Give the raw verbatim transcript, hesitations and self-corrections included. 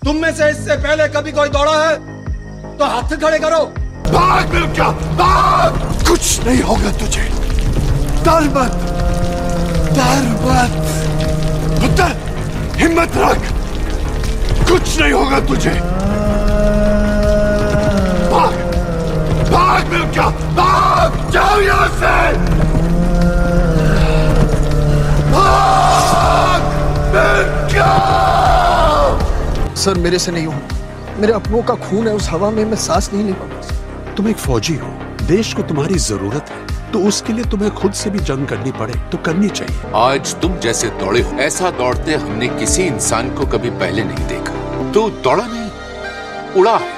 तुम में से इससे पहले कभी कोई दौड़ा है तो हाथ खड़े करो। भाग मिल्खा, भाग। कुछ नहीं होगा तुझे। डर मत, डर मत। पुत्र, हिम्मत रख, कुछ नहीं होगा तुझे। भाग, भाग मिल्खा, भाग। जाओ यहां से, भाग मिल्खा। सर मेरे से नहीं हो, मेरे अपनों का खून है उस हवा में, मैं सांस नहीं ले पाऊंगा। तुम एक फौजी हो, देश को तुम्हारी जरूरत है, तो उसके लिए तुम्हें खुद से भी जंग करनी पड़े तो करनी चाहिए। आज तुम जैसे दौड़े हो, ऐसा दौड़ते हमने किसी इंसान को कभी पहले नहीं देखा। तो दौड़ा नहीं, उड़ा है।